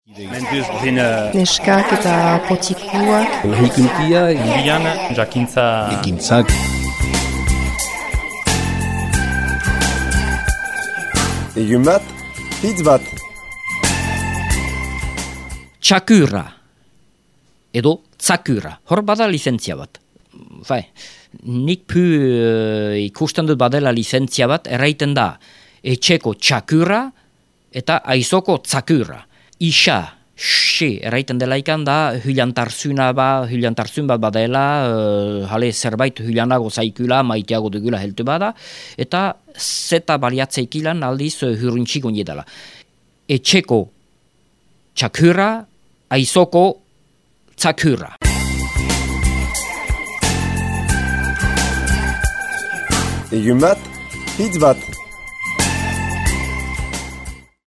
Neskak eta potikuak. Lahikuntia, Irian, jakintza... ekintzak. Egun bat, hitz bat. Txakurra edo tzakura, hor bada lizentzia bat. Nik ikusten dut badela lizentzia bat, erraiten da etxeko txakurra eta aizoko tzakura. Isa, erraiten dela ikan da, hylantarzun bat badela, jale zerbait hyllanago zaikula, maiteago dugula heltu bada, eta zeta baliatzeikilan aldiz hurrintxikon jedala. Etxeko txakura, aizoko tzakura. Egun bat, hitz bat.